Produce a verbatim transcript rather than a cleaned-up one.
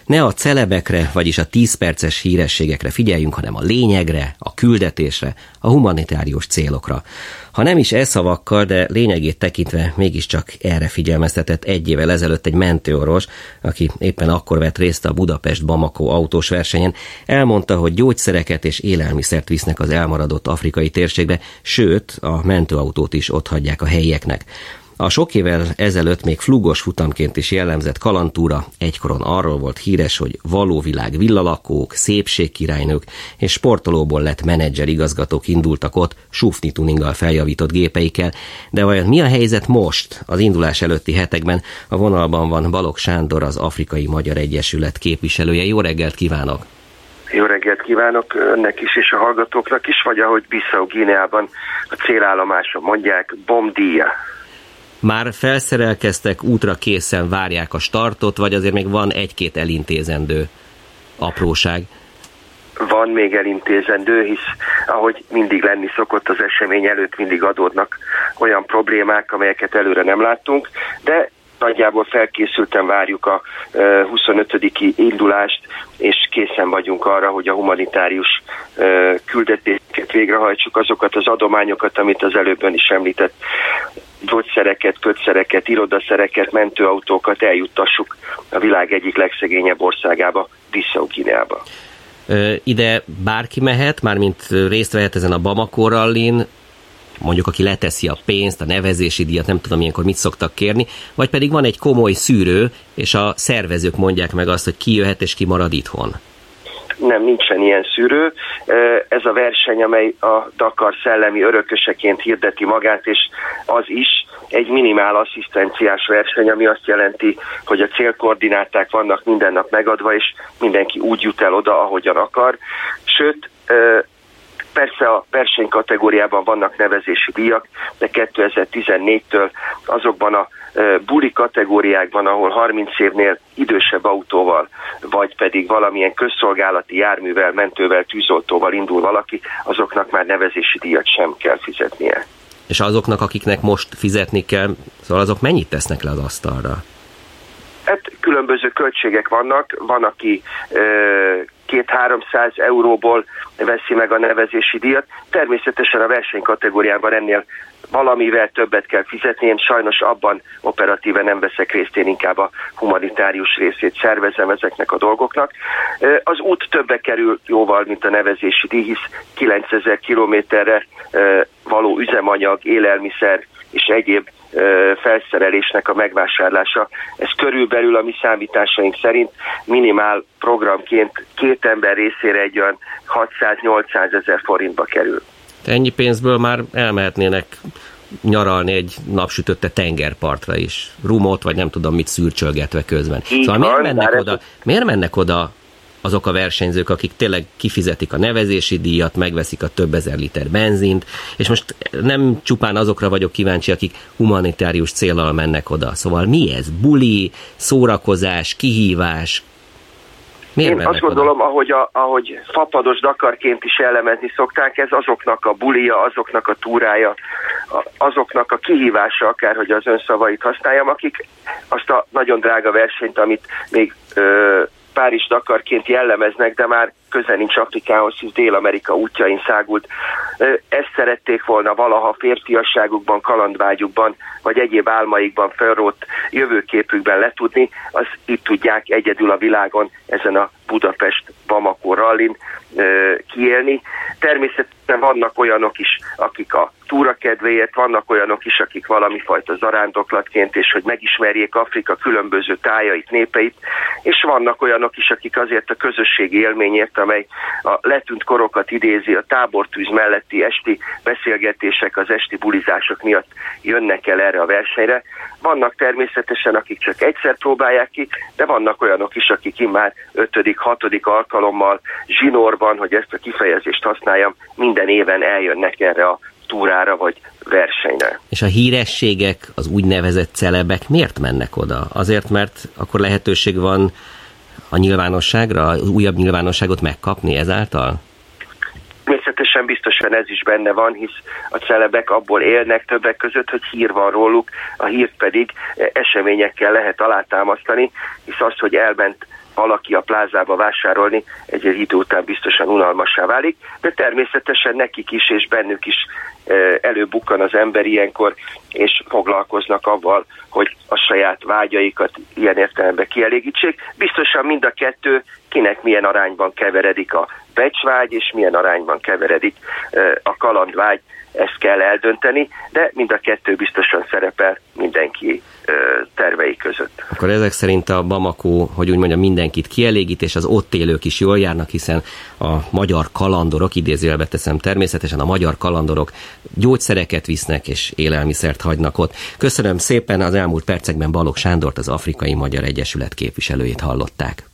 Ne a celebekre, vagyis a tíz perces hírességekre figyeljünk, hanem a lényegre, a küldetésre, a humanitárius célokra. Ha nem is e-szavakkal, de lényegét tekintve mégiscsak erre figyelmeztetett egy évvel ezelőtt egy mentőorvos, aki éppen akkor vett részt a Budapest-Bamako autós versenyen, elmondta, hogy gyógyszereket és élelmiszert visznek az elmaradott afrikai térségbe, sőt, a mentőautót is otthagyják a helyieknek. A sok évvel ezelőtt még flugos futamként is jellemzett kalandtúra egykoron arról volt híres, hogy valóvilág villalakók, szépségkirálynők és sportolóból lett menedzser igazgatók indultak ott sufni tuninggal feljavított gépeikkel, de vajon mi a helyzet most, az indulás előtti hetekben? A vonalban van Balogh Sándor, az Afrikai Magyar Egyesület képviselője. Jó reggelt kívánok! Jó reggelt kívánok önnek is és a hallgatóknak is, vagy ahogy Bissau Guineában a célállomáson mondják, Bom dia. Már felszerelkeztek, útra készen várják a startot, vagy azért még van egy-két elintézendő apróság? Van még elintézendő, hisz ahogy mindig lenni szokott az esemény előtt, mindig adódnak olyan problémák, amelyeket előre nem láttunk, de nagyjából felkészülten várjuk a huszonötödiki indulást, és készen vagyunk arra, hogy a humanitárius küldetéseket végrehajtsuk, azokat az adományokat, amit az előbb ön is említett, gyógyszereket, kötszereket, irodaszereket, mentőautókat eljuttassuk a világ egyik legszegényebb országába, Bissau Guineába. Ide bárki mehet, mármint részt vehet ezen a Bamako rallin, mondjuk aki leteszi a pénzt, a nevezési díjat, nem tudom ilyenkor mit szoktak kérni, vagy pedig van egy komoly szűrő, és a szervezők mondják meg azt, hogy ki jöhet és ki marad itthon. Nem, nincsen ilyen szűrő. Ez a verseny, amely a Dakar szellemi örököseként hirdeti magát, és az is egy minimál asszisztenciás verseny, ami azt jelenti, hogy a célkoordináták vannak minden nap megadva, és mindenki úgy jut el oda, ahogyan akar. Sőt, persze a versenykategóriában vannak nevezési díjak, de kétezer-tizennégytől azokban a buli kategóriákban, ahol harminc évnél idősebb autóval, vagy pedig valamilyen közszolgálati járművel, mentővel, tűzoltóval indul valaki, azoknak már nevezési díjat sem kell fizetnie. És azoknak, akiknek most fizetni kell, szóval azok mennyit tesznek le az asztalra? Hát különböző költségek vannak, van, aki két-háromszáz euróból veszi meg a nevezési díjat. Természetesen a versenykategóriában ennél valamivel többet kell fizetni, én sajnos abban operatíve nem veszek részt, én inkább a humanitárius részét szervezem ezeknek a dolgoknak. Az út többe kerül jóval, mint a nevezési díj, hisz kilencezer kilométerre való üzemanyag, élelmiszer és egyéb felszerelésnek a megvásárlása. Ez körülbelül a mi számításaink szerint minimál programként két ember részére egy olyan hatszáz-nyolcszáz ezer forintba kerül. Ennyi pénzből már elmehetnének nyaralni egy napsütötte tengerpartra is. Rumot, vagy nem tudom mit szürcsölgetve közben. Így szóval van, miért mennek, oda, miért mennek oda azok a versenyzők, akik tényleg kifizetik a nevezési díjat, megveszik a több ezer liter benzint, és most nem csupán azokra vagyok kíváncsi, akik humanitárius céllal mennek oda. Szóval mi ez? Buli, szórakozás, kihívás? Miért Én azt gondolom, ahogy, a, ahogy fapados Dakarként is jellemezni szokták, ez azoknak a bulia, azoknak a túrája, azoknak a kihívása, akárhogy az ön szavait használjam, akik azt a nagyon drága versenyt, amit még ö, Párizs-Dakarként jellemeznek, de már közel nincs Afrikához, hisz Dél-Amerika útjain szágult. Ezt szerették volna valaha férfiasságukban, kalandvágyukban, vagy egyéb álmaikban felrótt jövőképükben letudni, az itt tudják egyedül a világon ezen a Budapest-Bamako rallin kiélni. Természetesen vannak olyanok is, akik a túra kedvéért, vannak olyanok is, akik valami fajta zarándoklatként, és hogy megismerjék Afrika különböző tájait, népeit, és vannak olyanok is, akik azért a közösségi élményért, amely a letűnt korokat idézi, a tábortűz melletti esti beszélgetések, az esti bulizások miatt jönnek el erre a versenyre. Vannak természetesen, akik csak egyszer próbálják ki, de vannak olyanok is, akik immár ötödik, hatodik alkalommal zsinórban, hogy ezt a kifejezést használjam, minden éven eljönnek erre a túrára vagy versenyre. És a hírességek, az úgynevezett celebek miért mennek oda? Azért, mert akkor lehetőség van a nyilvánosságra, újabb nyilvánosságot megkapni ezáltal? Természetesen természetesen biztosan ez is benne van, hisz a celebek abból élnek többek között, hogy hír van róluk, a hírt pedig eseményekkel lehet alátámasztani, hisz az, hogy elment valaki a plázába vásárolni, egy idő után biztosan unalmassá válik, de természetesen nekik is és bennük is előbukkan az ember ilyenkor, és foglalkoznak avval, hogy a saját vágyaikat ilyen értelemben kielégítsék. Biztosan mind a kettő, kinek milyen arányban keveredik a becsvágy, és milyen arányban keveredik a kalandvágy, ezt kell eldönteni, de mind a kettő biztosan szerepel mindenki tervei között. Akkor ezek szerint a Bamako, hogy úgy mondjam, mindenkit kielégít, és az ott élők is jól járnak, hiszen a magyar kalandorok, idézőjelbe teszem természetesen, a magyar kalandorok gyógyszereket visznek, és élelmiszert hagynak ott. Köszönöm szépen, az elmúlt percekben Balogh Sándort, az Afrikai Magyar Egyesület képviselőjét hallották.